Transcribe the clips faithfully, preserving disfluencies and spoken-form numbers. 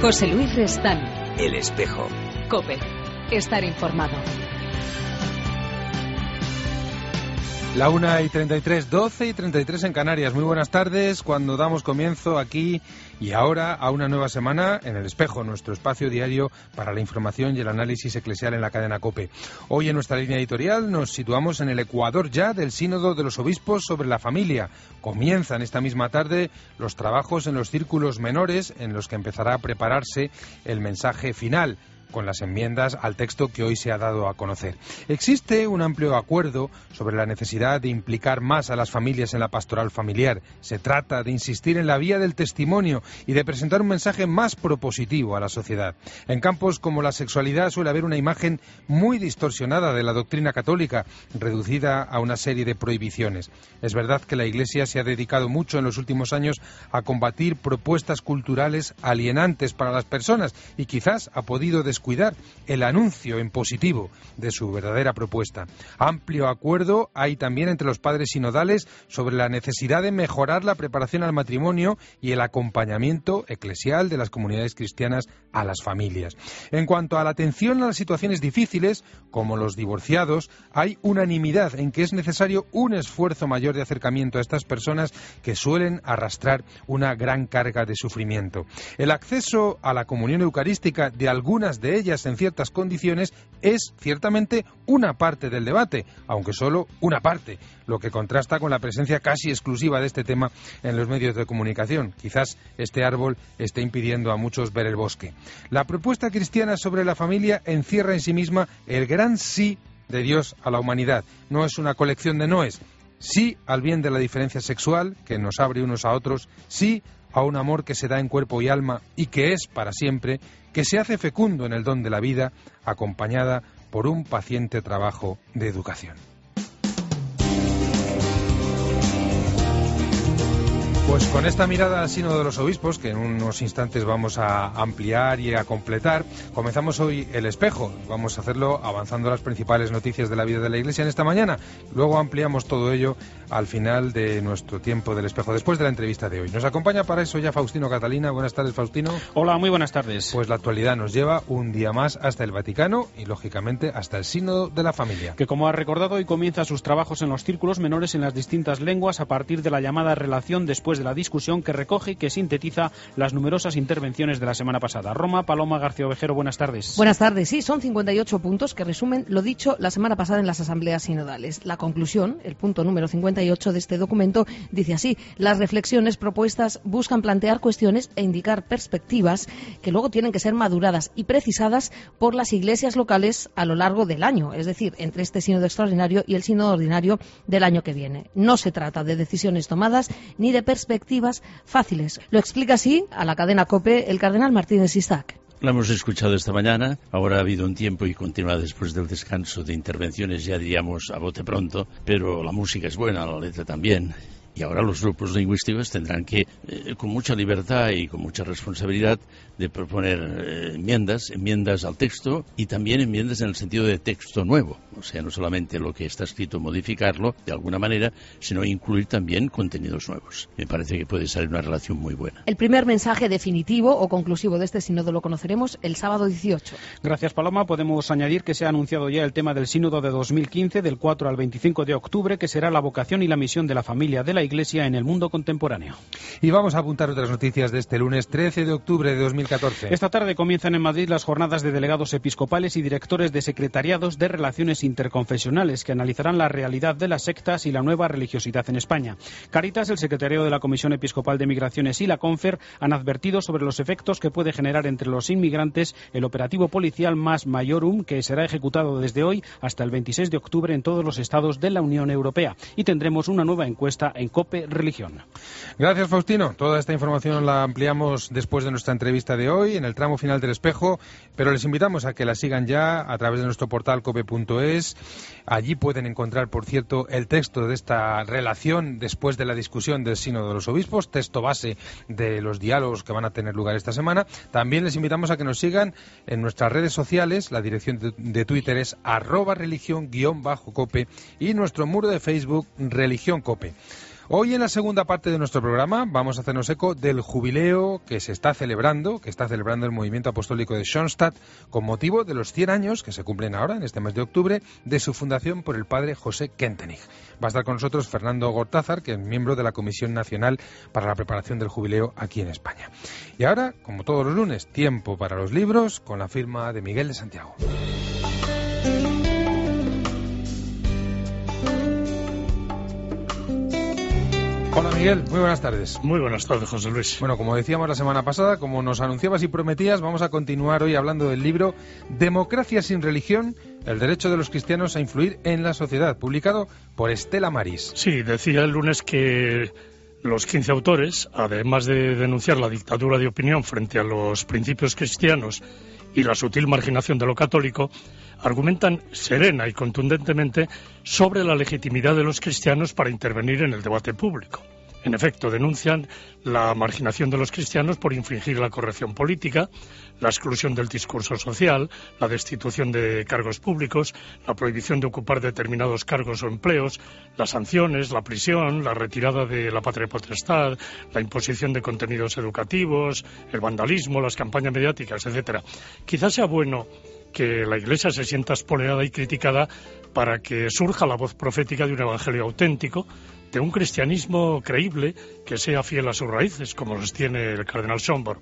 José Luis Restán. El Espejo. COPE. Estar informado. La una y treinta y tres, doce y treinta y tres en Canarias. Muy buenas tardes, cuando damos comienzo aquí y ahora a una nueva semana en El Espejo, nuestro espacio diario para la información y el análisis eclesial en la cadena COPE. Hoy en nuestra línea editorial nos situamos en el ecuador ya del Sínodo de los Obispos sobre la familia. Comienzan esta misma tarde los trabajos en los círculos menores en los que empezará a prepararse el mensaje final, con las enmiendas al texto que hoy se ha dado a conocer. Existe un amplio acuerdo sobre la necesidad de implicar más a las familias en la pastoral familiar. Se trata de insistir en la vía del testimonio y de presentar un mensaje más propositivo a la sociedad. En campos como la sexualidad suele haber una imagen muy distorsionada de la doctrina católica, reducida a una serie de prohibiciones. Es verdad que la Iglesia se ha dedicado mucho en los últimos años a combatir propuestas culturales alienantes para las personas y quizás ha podido descuidar el anuncio en positivo de su verdadera propuesta. Amplio acuerdo hay también entre los padres sinodales sobre la necesidad de mejorar la preparación al matrimonio y el acompañamiento eclesial de las comunidades cristianas a las familias. En cuanto a la atención a las situaciones difíciles, como los divorciados, hay unanimidad en que es necesario un esfuerzo mayor de acercamiento a estas personas que suelen arrastrar una gran carga de sufrimiento. El acceso a la comunión eucarística de algunas de ellas en ciertas condiciones es ciertamente una parte del debate, aunque solo una parte, lo que contrasta con la presencia casi exclusiva de este tema en los medios de comunicación. Quizás este árbol esté impidiendo a muchos ver el bosque. La propuesta cristiana sobre la familia encierra en sí misma el gran sí de Dios a la humanidad. No es una colección de noes. Sí al bien de la diferencia sexual, que nos abre unos a otros. Sí a un amor que se da en cuerpo y alma y que es para siempre, que se hace fecundo en el don de la vida, acompañada por un paciente trabajo de educación. Pues con esta mirada al Sínodo de los Obispos, que en unos instantes vamos a ampliar y a completar, comenzamos hoy El Espejo. Vamos a hacerlo avanzando las principales noticias de la vida de la Iglesia en esta mañana. Luego ampliamos todo ello al final de nuestro tiempo del Espejo, después de la entrevista de hoy. Nos acompaña para eso ya Faustino Catalina. Buenas tardes, Faustino. Hola, muy buenas tardes. Pues la actualidad nos lleva un día más hasta el Vaticano y, lógicamente, hasta el Sínodo de la Familia. Que, como ha recordado, hoy comienza sus trabajos en los círculos menores en las distintas lenguas a partir de la llamada relación después de la discusión, que recoge y que sintetiza las numerosas intervenciones de la semana pasada. Roma, Paloma García Ovejero, buenas tardes. Buenas tardes, sí, son cincuenta y ocho puntos que resumen lo dicho la semana pasada en las asambleas sinodales. La conclusión, el punto número cincuenta y ocho de este documento, dice así: las reflexiones propuestas buscan plantear cuestiones e indicar perspectivas que luego tienen que ser maduradas y precisadas por las iglesias locales a lo largo del año, es decir, entre este sínodo extraordinario y el sínodo ordinario del año que viene. No se trata de decisiones tomadas ni de perspectivas fáciles. Lo explica así a la cadena COPE el cardenal Martínez Isaac. La hemos escuchado esta mañana, ahora ha habido un tiempo y continúa después del descanso de intervenciones, ya diríamos a bote pronto, pero la música es buena, la letra también. Y ahora los grupos lingüísticos tendrán que, eh, con mucha libertad y con mucha responsabilidad, de proponer eh, enmiendas, enmiendas al texto y también enmiendas en el sentido de texto nuevo. O sea, no solamente lo que está escrito modificarlo de alguna manera, sino incluir también contenidos nuevos. Me parece que puede salir una relación muy buena. El primer mensaje definitivo o conclusivo de este sínodo lo conoceremos el sábado dieciocho. Gracias, Paloma. Podemos añadir que se ha anunciado ya el tema del sínodo de dos mil quince, del cuatro al veinticinco de octubre, que será la vocación y la misión de la familia de la Iglesia en el mundo contemporáneo. Y vamos a apuntar otras noticias de este lunes trece de octubre de dos mil catorce. Esta tarde comienzan en Madrid las jornadas de delegados episcopales y directores de secretariados de relaciones interconfesionales que analizarán la realidad de las sectas y la nueva religiosidad en España. Caritas, el secretario de la Comisión Episcopal de Migraciones y la Confer han advertido sobre los efectos que puede generar entre los inmigrantes el operativo policial Mas Maiorum, que será ejecutado desde hoy hasta el veintiséis de octubre en todos los estados de la Unión Europea. Y tendremos una nueva encuesta en COPE Religión. Gracias, Faustino. Toda esta información la ampliamos después de nuestra entrevista de hoy, en el tramo final del Espejo, pero les invitamos a que la sigan ya a través de nuestro portal cope punto es. Allí pueden encontrar, por cierto, el texto de esta relación después de la discusión del Sínodo de los Obispos, texto base de los diálogos que van a tener lugar esta semana. También les invitamos a que nos sigan en nuestras redes sociales. La dirección de, de Twitter es arroba religión guión bajo cope y nuestro muro de Facebook Religión Cope. Hoy en la segunda parte de nuestro programa vamos a hacernos eco del jubileo que se está celebrando, que está celebrando el movimiento apostólico de Schoenstatt con motivo de los cien años que se cumplen ahora, en este mes de octubre, de su fundación por el padre José Kentenich. Va a estar con nosotros Fernando Gortázar, que es miembro de la Comisión Nacional para la preparación del jubileo aquí en España. Y ahora, como todos los lunes, tiempo para los libros con la firma de Miguel de Santiago. Hola Miguel, muy buenas tardes. Muy buenas tardes, José Luis. Bueno, como decíamos la semana pasada, como nos anunciabas y prometías, vamos a continuar hoy hablando del libro Democracia sin religión, el derecho de los cristianos a influir en la sociedad, publicado por Estela Maris. Sí, decía el lunes que los quince autores, además de denunciar la dictadura de opinión frente a los principios cristianos y la sutil marginación de lo católico, argumentan serena y contundentemente sobre la legitimidad de los cristianos para intervenir en el debate público. En efecto, denuncian la marginación de los cristianos por infringir la corrección política, la exclusión del discurso social, la destitución de cargos públicos, la prohibición de ocupar determinados cargos o empleos, las sanciones, la prisión, la retirada de la patria potestad, la imposición de contenidos educativos, el vandalismo, las campañas mediáticas, etcétera. Quizás sea bueno que la Iglesia se sienta espoleada y criticada para que surja la voz profética de un evangelio auténtico, de un cristianismo creíble que sea fiel a sus raíces, como los tiene el cardenal Schönborn.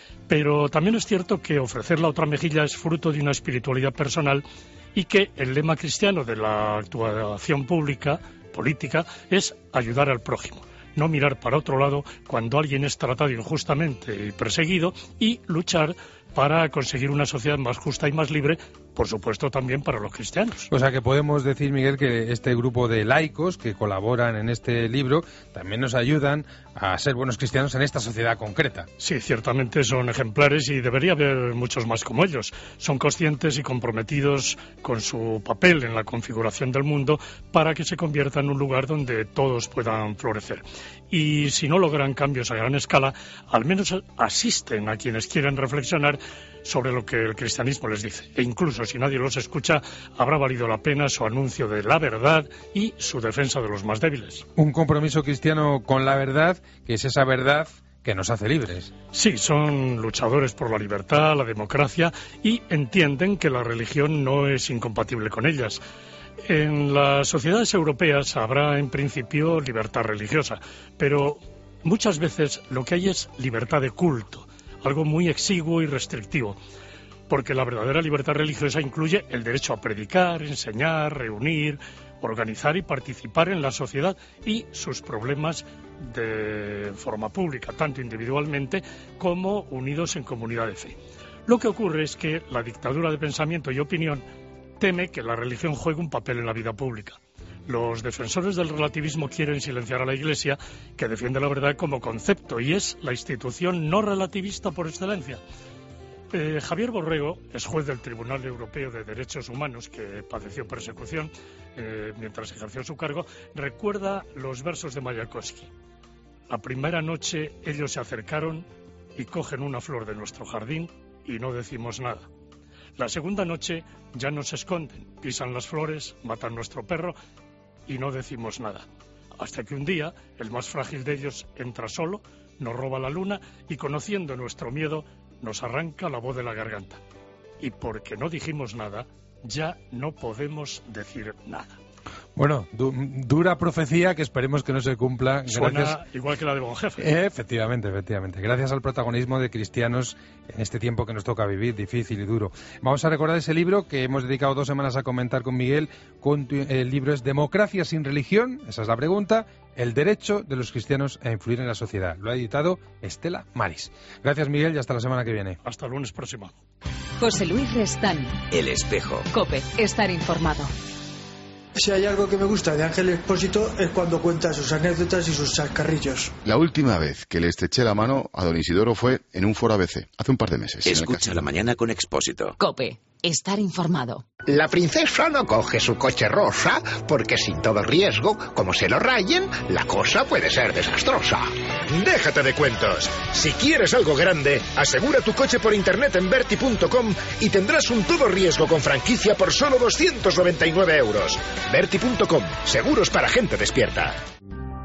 Pero también es cierto que ofrecer la otra mejilla es fruto de una espiritualidad personal y que el lema cristiano de la actuación pública, política, es ayudar al prójimo. No mirar para otro lado cuando alguien es tratado injustamente y perseguido y luchar para conseguir una sociedad más justa y más libre, por supuesto también para los cristianos. O sea que podemos decir, Miguel, que este grupo de laicos que colaboran en este libro también nos ayudan a ser buenos cristianos en esta sociedad concreta. Sí, ciertamente son ejemplares y debería haber muchos más como ellos. Son conscientes y comprometidos con su papel en la configuración del mundo para que se convierta en un lugar donde todos puedan florecer. Y si no logran cambios a gran escala, al menos asisten a quienes quieren reflexionar sobre lo que el cristianismo les dice. E incluso si nadie los escucha, habrá valido la pena su anuncio de la verdad y su defensa de los más débiles. Un compromiso cristiano con la verdad, que es esa verdad que nos hace libres. Sí, son luchadores por la libertad, la democracia, y entienden que la religión no es incompatible con ellas. En las sociedades europeas habrá en principio libertad religiosa, pero muchas veces lo que hay es libertad de culto, algo muy exiguo y restrictivo, porque la verdadera libertad religiosa incluye el derecho a predicar, enseñar, reunir, organizar y participar en la sociedad y sus problemas de forma pública, tanto individualmente como unidos en comunidad de fe. Lo que ocurre es que la dictadura de pensamiento y opinión teme que la religión juegue un papel en la vida pública. Los defensores del relativismo quieren silenciar a la Iglesia, que defiende la verdad como concepto y es la institución no relativista por excelencia. Eh, Javier Borrego es juez del Tribunal Europeo de Derechos Humanos, que padeció persecución eh, mientras ejerció su cargo, recuerda los versos de Mayakovsky. La primera noche ellos se acercaron y cogen una flor de nuestro jardín y no decimos nada. La segunda noche ya nos esconden, pisan las flores, matan nuestro perro y no decimos nada. Hasta que un día, el más frágil de ellos entra solo, nos roba la luna y, conociendo nuestro miedo, nos arranca la voz de la garganta. Y porque no dijimos nada, ya no podemos decir nada. Bueno, du dura profecía que esperemos que no se cumpla. Suena gracias... igual que la de Bonjefe. Eh, efectivamente, efectivamente. Gracias al protagonismo de cristianos en este tiempo que nos toca vivir, difícil y duro. Vamos a recordar ese libro que hemos dedicado dos semanas a comentar con Miguel. El libro es Democracia sin religión, esa es la pregunta, el derecho de los cristianos a influir en la sociedad. Lo ha editado Estela Maris. Gracias, Miguel, y hasta la semana que viene. Hasta el lunes próximo. José Luis Restán. El Espejo. COPE. Estar informado. Si hay algo que me gusta de Ángel Expósito es cuando cuenta sus anécdotas y sus chascarrillos. La última vez que le estreché la mano a don Isidoro fue en un foro A B C, hace un par de meses. Escucha la mañana con Expósito. COPE. Estar informado. La princesa no coge su coche rosa porque sin todo riesgo, como se lo rayen, la cosa puede ser desastrosa. Déjate de cuentos. Si quieres algo grande, asegura tu coche por internet en Berti punto com y tendrás un todo riesgo con franquicia por solo doscientos noventa y nueve euros. Berti punto com. Seguros para gente despierta.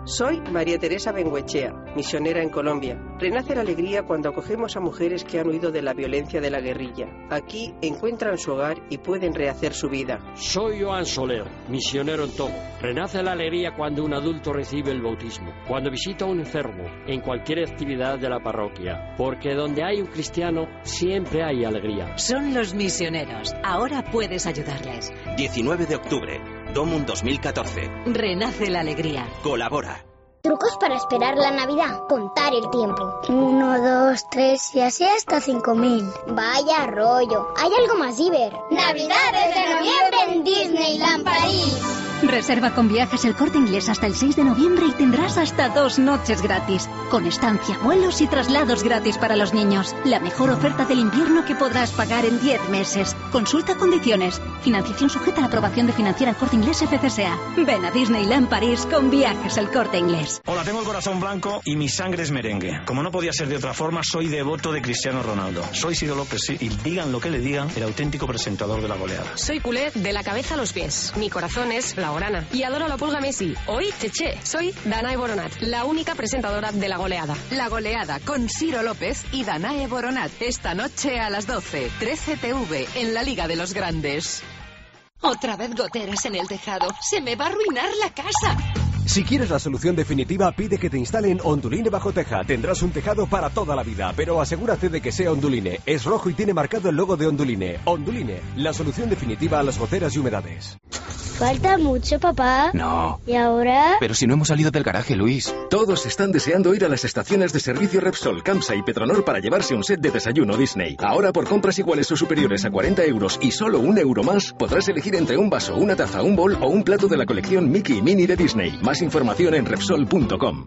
Soy María Teresa Benguechea, misionera en Colombia. Renace la alegría cuando acogemos a mujeres que han huido de la violencia de la guerrilla. Aquí encuentran su hogar y pueden rehacer su vida. Soy Joan Soler, misionero en Togo. Renace la alegría cuando un adulto recibe el bautismo, cuando visita a un enfermo, en cualquier actividad de la parroquia. Porque donde hay un cristiano, siempre hay alegría. Son los misioneros. Ahora puedes ayudarles. diecinueve de octubre, Domum dos mil catorce. Renace la alegría. Colabora. Trucos para esperar la Navidad. Contar el tiempo. Uno, dos, tres y así hasta cinco mil. Vaya rollo. Hay algo más, Iber. Navidades de noviembre en Disneyland París. Reserva con Viajes El Corte Inglés hasta el seis de noviembre y tendrás hasta dos noches gratis. Con estancia, vuelos y traslados gratis para los niños. La mejor oferta del invierno que podrás pagar en diez meses. Consulta condiciones. Financiación sujeta a la aprobación de Financiera El Corte Inglés F C S A. Ven a Disneyland París con Viajes El Corte Inglés. Hola, tengo el corazón blanco y mi sangre es merengue. Como no podía ser de otra forma, soy devoto de Cristiano Ronaldo. Soy Ciro López, sí, y digan lo que le digan, el auténtico presentador de La Goleada. Soy culé de la cabeza a los pies. Mi corazón es blaugrana y adoro a la pulga Messi. Hoy, cheche, soy Danae Boronat, la única presentadora de La Goleada. La Goleada con Ciro López y Danae Boronat. Esta noche a las doce, trece T V, en la Liga de los Grandes. Otra vez goteras en el tejado. Se me va a arruinar la casa. Si quieres la solución definitiva, pide que te instalen Onduline bajo teja. Tendrás un tejado para toda la vida, pero asegúrate de que sea Onduline. Es rojo y tiene marcado el logo de Onduline. Onduline, la solución definitiva a las goteras y humedades. ¿Falta mucho, papá? No. ¿Y ahora? Pero si no hemos salido del garaje, Luis. Todos están deseando ir a las estaciones de servicio Repsol, Campsa y Petronor para llevarse un set de desayuno Disney. Ahora, por compras iguales o superiores a cuarenta euros y solo un euro más, podrás elegir entre un vaso, una taza, un bol o un plato de la colección Mickey y Minnie de Disney. Más información en Repsol punto com.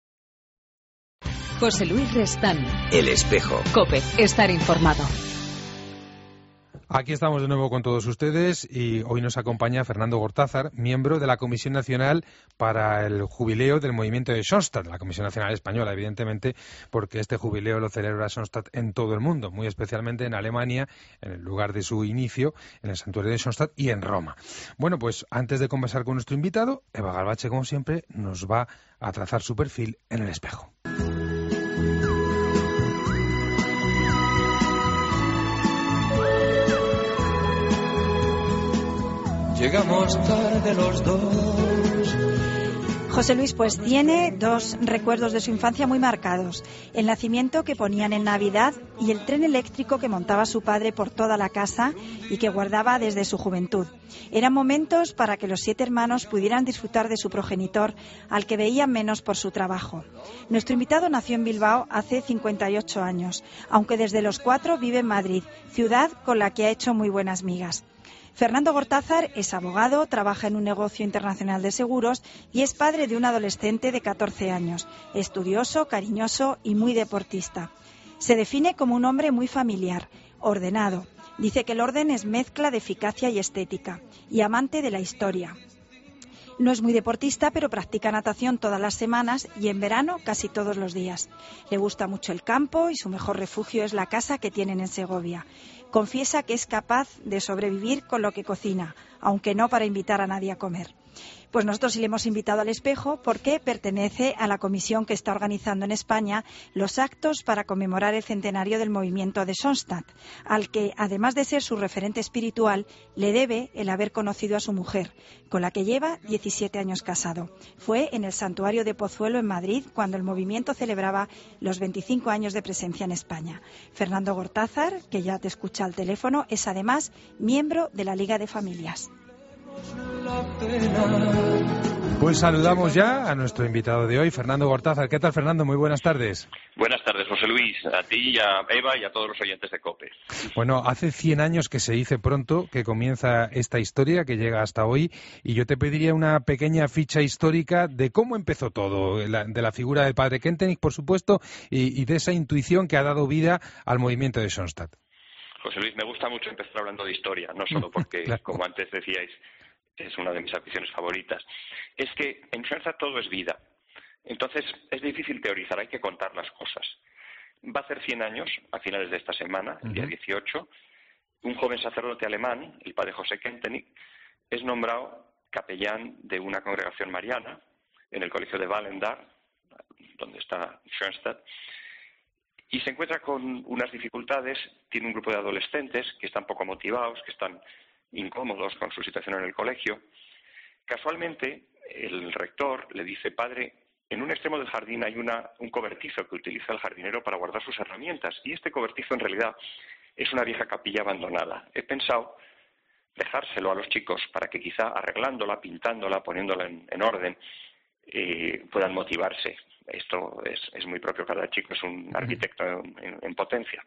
José Luis Restán. El Espejo. COPE. Estar informado. Aquí estamos de nuevo con todos ustedes y hoy nos acompaña Fernando Gortázar, miembro de la Comisión Nacional para el Jubileo del Movimiento de Schoenstatt, la Comisión Nacional Española, evidentemente, porque este jubileo lo celebra Schoenstatt en todo el mundo, muy especialmente en Alemania, en el lugar de su inicio, en el santuario de Schoenstatt y en Roma. Bueno, pues antes de conversar con nuestro invitado, Eva Garbache, como siempre, nos va a trazar su perfil en el espejo. Llegamos tarde los dos. José Luis pues tiene dos recuerdos de su infancia muy marcados: el nacimiento que ponían en Navidad y el tren eléctrico que montaba su padre por toda la casa y que guardaba desde su juventud. Eran momentos para que los siete hermanos pudieran disfrutar de su progenitor, al que veían menos por su trabajo. Nuestro invitado nació en Bilbao hace cincuenta y ocho años, aunque desde los cuatro vive en Madrid, ciudad con la que ha hecho muy buenas migas. Fernando Gortázar es abogado, trabaja en un negocio internacional de seguros y es padre de un adolescente de catorce años, estudioso, cariñoso y muy deportista. Se define como un hombre muy familiar, ordenado. Dice que el orden es mezcla de eficacia y estética, y amante de la historia. No es muy deportista, pero practica natación todas las semanas y en verano casi todos los días. Le gusta mucho el campo y su mejor refugio es la casa que tienen en Segovia. Confiesa que es capaz de sobrevivir con lo que cocina, aunque no para invitar a nadie a comer. Pues nosotros sí le hemos invitado al espejo porque pertenece a la comisión que está organizando en España los actos para conmemorar el centenario del movimiento de Schoenstatt, al que, además de ser su referente espiritual, le debe el haber conocido a su mujer, con la que lleva diecisiete años casado. Fue en el santuario de Pozuelo, en Madrid, cuando el movimiento celebraba los veinticinco años de presencia en España. Fernando Gortázar, que ya te escucha al teléfono, es además miembro de la Liga de Familias. Pues saludamos ya a nuestro invitado de hoy, Fernando Gortázar. ¿Qué tal, Fernando? Muy buenas tardes. Buenas tardes, José Luis, a ti, a Eva y a todos los oyentes de COPE. Bueno, hace cien años que se dice pronto que comienza esta historia que llega hasta hoy, y yo te pediría una pequeña ficha histórica de cómo empezó todo, de la figura del padre Kentenich, por supuesto, y, y de esa intuición que ha dado vida al movimiento de Schoenstatt. José Luis, me gusta mucho empezar hablando de historia, no solo porque, claro, como antes decíais, es una de mis aficiones favoritas. Es que en Schoenstatt todo es vida. Entonces es difícil teorizar, hay que contar las cosas. Va a ser cien años, a finales de esta semana, el día dieciocho, un joven sacerdote alemán, el padre José Kentenich, es nombrado capellán de una congregación mariana en el colegio de Wallendar, donde está Schoenstatt, y se encuentra con unas dificultades. Tiene un grupo de adolescentes que están poco motivados, que están incómodos con su situación en el colegio. Casualmente, el rector le dice: padre, en un extremo del jardín hay una, un cobertizo que utiliza el jardinero para guardar sus herramientas, y este cobertizo en realidad es una vieja capilla abandonada. He pensado dejárselo a los chicos para que quizá arreglándola, pintándola, poniéndola en, en orden, eh, puedan motivarse. Esto es, es muy propio, cada chico es un arquitecto en, en, en potencia.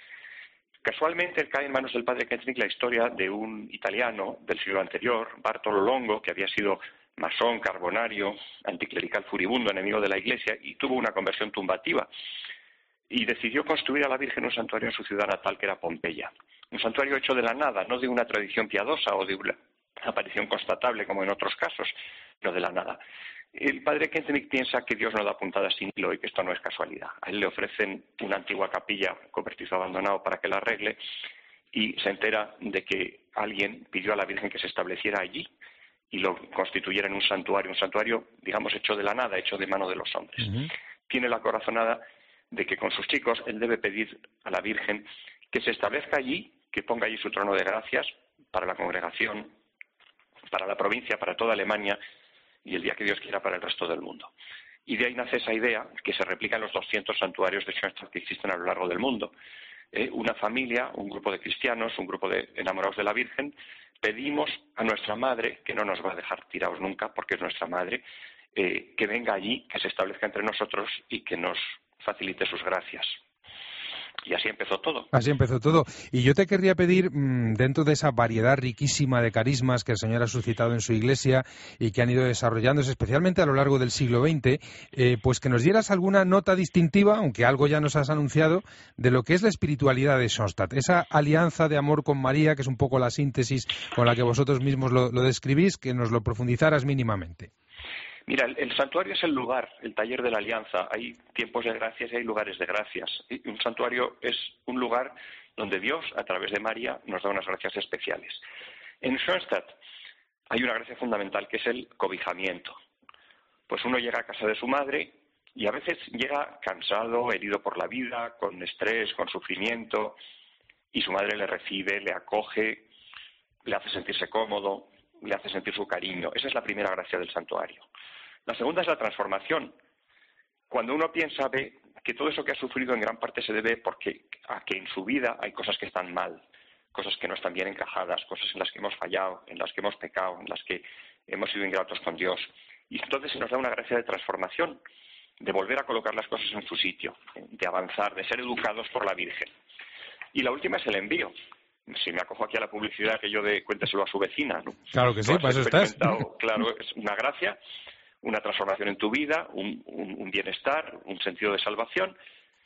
Casualmente cae en manos del padre Kentenich la historia de un italiano del siglo anterior, Bartolo Longo, que había sido masón, carbonario, anticlerical furibundo, enemigo de la Iglesia, y tuvo una conversión tumbativa. Y decidió construir a la Virgen un santuario en su ciudad natal, que era Pompeya. Un santuario hecho de la nada, no de una tradición piadosa o de una aparición constatable como en otros casos, sino de la nada. El padre Kentenich piensa que Dios no da puntadas sin hilo y que esto no es casualidad. A él le ofrecen una antigua capilla, cobertizo abandonado, para que la arregle, y se entera de que alguien pidió a la Virgen que se estableciera allí y lo constituyera en un santuario, un santuario, digamos, hecho de la nada, hecho de mano de los hombres. Uh-huh. Tiene la corazonada de que con sus chicos él debe pedir a la Virgen que se establezca allí, que ponga allí su trono de gracias para la congregación, para la provincia, para toda Alemania, y el día que Dios quiera para el resto del mundo. Y de ahí nace esa idea que se replica en los doscientos santuarios de Schoenstatt que existen a lo largo del mundo. Eh, una familia, un grupo de cristianos, un grupo de enamorados de la Virgen, pedimos a nuestra madre, que no nos va a dejar tirados nunca porque es nuestra madre, eh, que venga allí, que se establezca entre nosotros y que nos facilite sus gracias. Y así empezó todo. Así empezó todo. Y yo te querría pedir, dentro de esa variedad riquísima de carismas que el Señor ha suscitado en su Iglesia y que han ido desarrollándose especialmente a lo largo del siglo veinte, eh, pues que nos dieras alguna nota distintiva, aunque algo ya nos has anunciado, de lo que es la espiritualidad de Schoenstatt. Esa alianza de amor con María, que es un poco la síntesis con la que vosotros mismos lo, lo describís, que nos lo profundizaras mínimamente. Mira, el, el santuario es el lugar, el taller de la alianza. Hay tiempos de gracias y hay lugares de gracias. Y un santuario es un lugar donde Dios, a través de María, nos da unas gracias especiales. En Schoenstatt hay una gracia fundamental que es el cobijamiento. Pues uno llega a casa de su madre y a veces llega cansado, herido por la vida, con estrés, con sufrimiento, y su madre le recibe, le acoge, le hace sentirse cómodo, le hace sentir su cariño. Esa es la primera gracia del santuario. La segunda es la transformación. Cuando uno piensa, ve que todo eso que ha sufrido en gran parte se debe porque a que en su vida hay cosas que están mal, cosas que no están bien encajadas, cosas en las que hemos fallado, en las que hemos pecado, en las que hemos sido ingratos con Dios. Y entonces se nos da una gracia de transformación, de volver a colocar las cosas en su sitio, de avanzar, de ser educados por la Virgen. Y la última es el envío. Si me acojo aquí a la publicidad aquello de cuénteselo a su vecina, ¿no? Claro que sí, para eso estás. Claro, es una gracia, una transformación en tu vida, un, un, un bienestar, un sentido de salvación,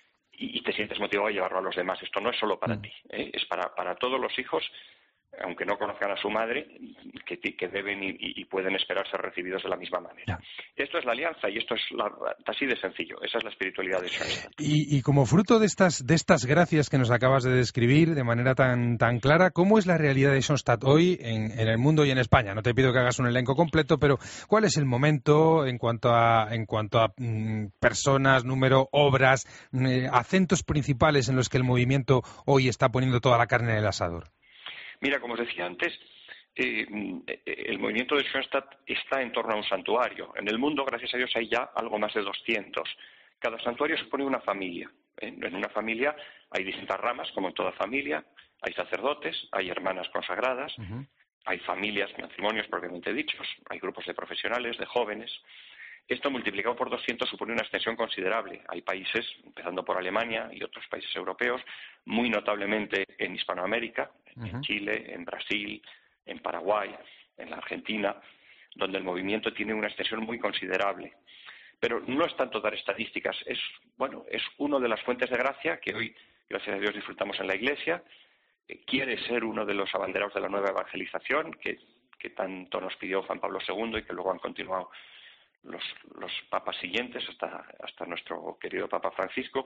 y, y te sientes motivado a llevarlo a los demás. Esto no es solo para mm. ti, ¿eh? Es para, para todos los hijos, aunque no conozcan a su madre, que, que deben y, y pueden esperar ser recibidos de la misma manera. Esto es la alianza y esto es la, así de sencillo. Esa es la espiritualidad de Schoenstatt. Y, y como fruto de estas, de estas gracias que nos acabas de describir de manera tan, tan clara, ¿cómo es la realidad de Schoenstatt hoy en, en el mundo y en España? No te pido que hagas un elenco completo, pero ¿cuál es el momento en cuanto a, en cuanto a mm, personas, número, obras, mm, acentos principales en los que el movimiento hoy está poniendo toda la carne en el asador? Mira, como os decía antes, eh, el movimiento de Schoenstatt está en torno a un santuario. En el mundo, gracias a Dios, hay ya algo más de doscientos. Cada santuario supone una familia. En una familia hay distintas ramas, como en toda familia. Hay sacerdotes, hay hermanas consagradas, uh-huh. hay familias, matrimonios propiamente dichos, hay grupos de profesionales, de jóvenes. Esto multiplicado por doscientos supone una extensión considerable. Hay países, empezando por Alemania y otros países europeos, muy notablemente en Hispanoamérica, uh-huh. en Chile, en Brasil, en Paraguay, en la Argentina, donde el movimiento tiene una extensión muy considerable. Pero no es tanto dar estadísticas, es, bueno, es una de las fuentes de gracia que hoy, gracias a Dios, disfrutamos en la Iglesia. Eh, quiere ser uno de los abanderados de la nueva evangelización, que, que tanto nos pidió Juan Pablo segundo y que luego han continuado Los, los papas siguientes hasta, hasta nuestro querido Papa Francisco.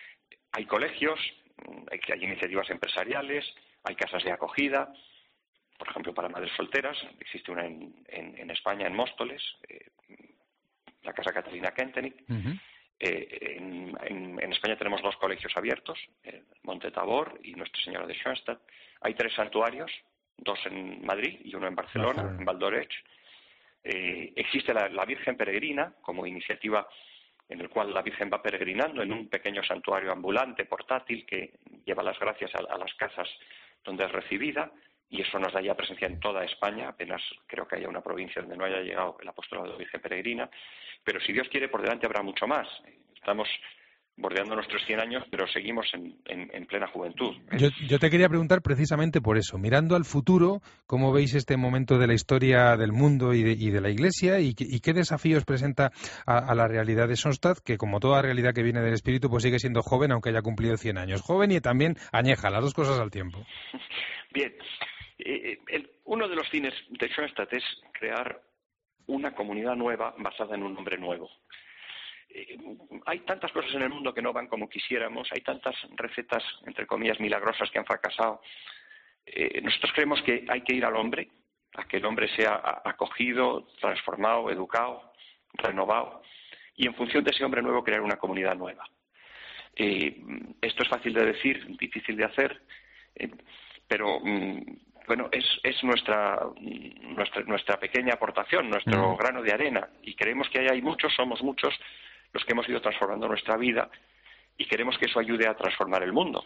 Hay colegios, hay, hay iniciativas empresariales, hay casas de acogida, por ejemplo para madres solteras, existe una en, en, en España, en Móstoles, eh, la Casa Catalina Kentenich. Uh-huh. Eh, en, en, en España tenemos dos colegios abiertos, eh, Monte Tabor y Nuestra Señora de Schoenstatt. Hay tres santuarios, dos en Madrid y uno en Barcelona, Barcelona. en Valdoreix. Eh, existe la, la Virgen Peregrina como iniciativa en el cual la Virgen va peregrinando en un pequeño santuario ambulante, portátil, que lleva las gracias a, a las casas donde es recibida, y eso nos da ya presencia en toda España. Apenas creo que haya una provincia donde no haya llegado el apostolado de Virgen Peregrina, pero si Dios quiere, por delante habrá mucho más. Estamos bordeando nuestros cien años, pero seguimos en, en, en plena juventud. Yo, yo te quería preguntar precisamente por eso, mirando al futuro, ¿cómo veis este momento de la historia del mundo y de, y de la Iglesia, y, y qué desafíos presenta a, a la realidad de Schoenstatt, que como toda realidad que viene del espíritu, pues sigue siendo joven, aunque haya cumplido cien años? Joven y también añeja, las dos cosas al tiempo. Bien, eh, el, uno de los fines de Schoenstatt es crear una comunidad nueva basada en un hombre nuevo. Eh, hay tantas cosas en el mundo que no van como quisiéramos, hay tantas recetas, entre comillas, milagrosas que han fracasado. Eh, nosotros creemos que hay que ir al hombre, a que el hombre sea acogido, transformado, educado, renovado, y en función de ese hombre nuevo crear una comunidad nueva. Eh, esto es fácil de decir, difícil de hacer, eh, pero mm, bueno, es, es nuestra, nuestra nuestra pequeña aportación, nuestro mm. grano de arena, y creemos que ahí hay muchos, somos muchos, los que hemos ido transformando nuestra vida, y queremos que eso ayude a transformar el mundo.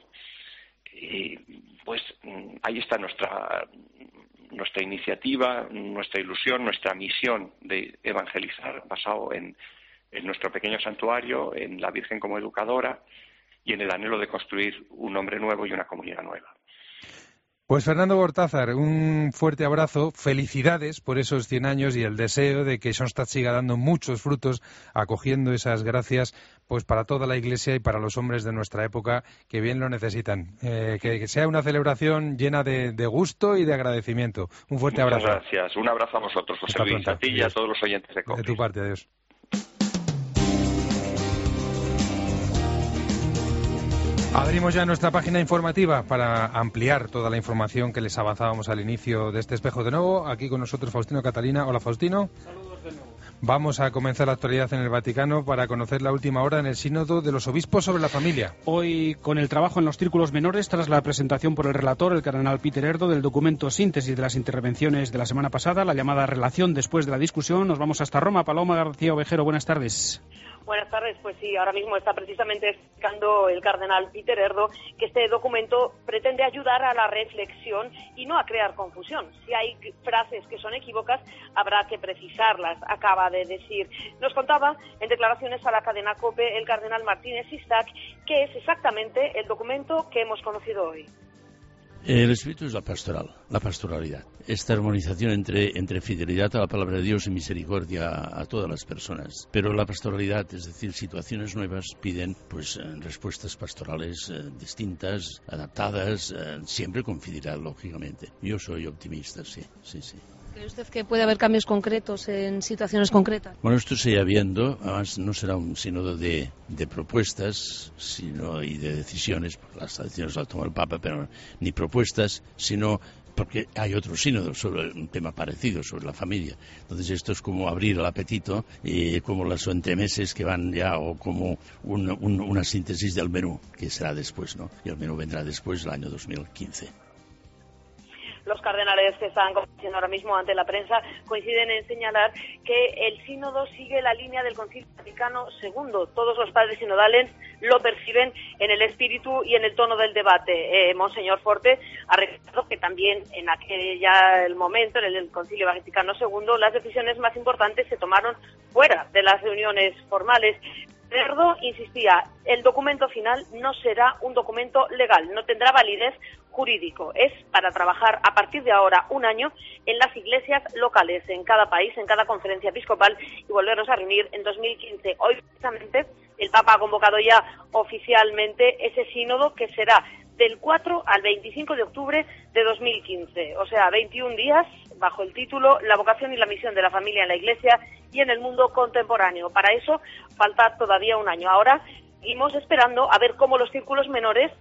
Y pues ahí está nuestra nuestra iniciativa, nuestra ilusión, nuestra misión de evangelizar, basado en, en nuestro pequeño santuario, en la Virgen como educadora y en el anhelo de construir un hombre nuevo y una comunidad nueva. Pues Fernando Gortázar, un fuerte abrazo, felicidades por esos cien años y el deseo de que Schoenstatt siga dando muchos frutos, acogiendo esas gracias pues para toda la Iglesia y para los hombres de nuestra época que bien lo necesitan. Eh, que, que sea una celebración llena de, de gusto y de agradecimiento. Un fuerte Muchas abrazo. Gracias, un abrazo a vosotros, José Hasta Luis, pronto. A ti y a todos los oyentes de COPE. De tu parte, adiós. Abrimos ya nuestra página informativa para ampliar toda la información que les avanzábamos al inicio de este espejo. De nuevo, aquí con nosotros Faustino Catalina. Hola, Faustino. Saludos de nuevo. Vamos a comenzar la actualidad en el Vaticano para conocer la última hora en el Sínodo de los Obispos sobre la familia. Hoy, con el trabajo en los círculos menores, tras la presentación por el relator, el cardenal Peter Erdo, del documento síntesis de las intervenciones de la semana pasada, la llamada relación después de la discusión, nos vamos hasta Roma. Paloma García Ovejero, buenas tardes. Buenas tardes, pues sí, ahora mismo está precisamente explicando el cardenal Peter Erdo que este documento pretende ayudar a la reflexión y no a crear confusión. Si hay frases que son equívocas, habrá que precisarlas, acaba de decir. Nos contaba en declaraciones a la cadena COPE el cardenal Martínez Isaac que es exactamente el documento que hemos conocido hoy. El espíritu es la pastoral, la pastoralidad. Esta armonización entre, entre fidelidad a la palabra de Dios y misericordia a, a todas las personas. Pero la pastoralidad, es decir, situaciones nuevas, piden pues respuestas pastorales eh, distintas, adaptadas, eh, siempre con fidelidad, lógicamente. Yo soy optimista, sí, sí, sí. ¿Cree usted que puede haber cambios concretos en situaciones concretas? Bueno, esto se irá viendo. Además, no será un sínodo de, de propuestas sino y de decisiones. Las decisiones las toma el Papa, pero ni propuestas, sino porque hay otro sínodo sobre un tema parecido, sobre la familia. Entonces esto es como abrir el apetito, eh, como los entremeses que van ya, o como un, un, una síntesis del menú, que será después, ¿no? Y el menú vendrá después, el año dos mil quince. Los cardenales que están compareciendo ahora mismo ante la prensa coinciden en señalar que el sínodo sigue la línea del Concilio Vaticano segundo. Todos los padres sinodales lo perciben en el espíritu y en el tono del debate. Eh, Monseñor Forte ha recordado que también en aquella el momento, en el Concilio Vaticano segundo, las decisiones más importantes se tomaron fuera de las reuniones formales. Erdo insistía, el documento final no será un documento legal, no tendrá validez jurídico. Es para trabajar a partir de ahora un año en las iglesias locales, en cada país, en cada conferencia episcopal, y volvernos a reunir en dos mil quince. Hoy, precisamente, el Papa ha convocado ya oficialmente ese sínodo que será del cuatro al veinticinco de octubre de dos mil quince, o sea, veintiún días, bajo el título La vocación y la misión de la familia en la Iglesia y en el mundo contemporáneo. Para eso falta todavía un año. Ahora seguimos esperando a ver cómo los círculos menores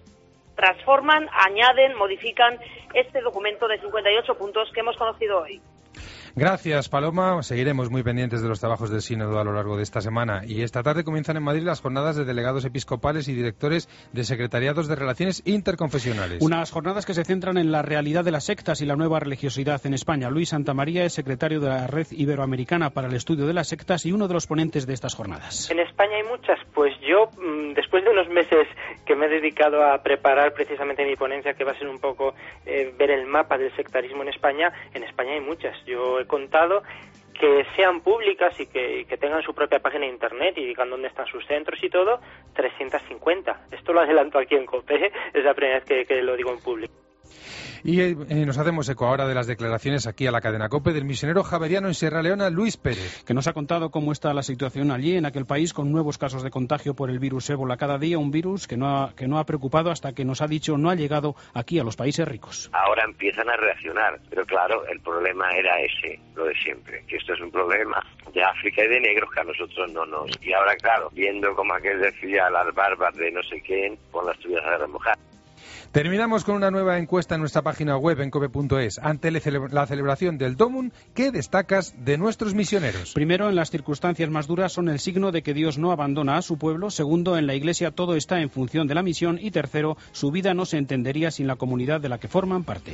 transforman, añaden, modifican este documento de cincuenta y ocho puntos que hemos conocido hoy. Gracias, Paloma. Seguiremos muy pendientes de los trabajos del sínodo a lo largo de esta semana. Y esta tarde comienzan en Madrid las jornadas de delegados episcopales y directores de secretariados de relaciones interconfesionales. Unas jornadas que se centran en la realidad de las sectas y la nueva religiosidad en España. Luis Santamaría es secretario de la Red Iberoamericana para el Estudio de las Sectas y uno de los ponentes de estas jornadas. En España hay muchas. Pues yo, después de unos meses que me he dedicado a preparar precisamente mi ponencia, que va a ser un poco eh, ver el mapa del sectarismo en España, en España hay muchas. Yo he contado que sean públicas y que, que tengan su propia página de internet y digan dónde están sus centros y todo, trescientas cincuenta. Esto lo adelanto aquí en COPE, es la primera vez que, que lo digo en público. Y eh, nos hacemos eco ahora de las declaraciones aquí a la cadena COPE del misionero javeriano en Sierra Leona, Luis Pérez. Que nos ha contado cómo está la situación allí, en aquel país, con nuevos casos de contagio por el virus ébola cada día, un virus que no ha, que no ha preocupado hasta que nos ha dicho no ha llegado aquí a los países ricos. Ahora empiezan a reaccionar, pero claro, el problema era ese, lo de siempre, que esto es un problema de África y de negros que a nosotros no nos... Y ahora, claro, viendo como aquel decía, las barbas de no sé quién, con las tuyas a remojar. Terminamos con una nueva encuesta en nuestra página web en cope punto es. Ante la celebración del Domum, ¿qué destacas de nuestros misioneros? Primero, en las circunstancias más duras son el signo de que Dios no abandona a su pueblo. Segundo, en la Iglesia todo está en función de la misión. Y tercero, su vida no se entendería sin la comunidad de la que forman parte.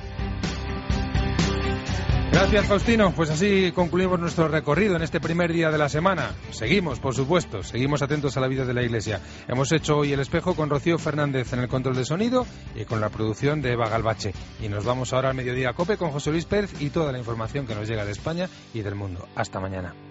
Gracias, Faustino. Pues así concluimos nuestro recorrido en este primer día de la semana. Seguimos, por supuesto, seguimos atentos a la vida de la Iglesia. Hemos hecho hoy el espejo con Rocío Fernández en el control de sonido y con la producción de Eva Galvache. Y nos vamos ahora al mediodía a COPE con José Luis Pérez y toda la información que nos llega de España y del mundo. Hasta mañana.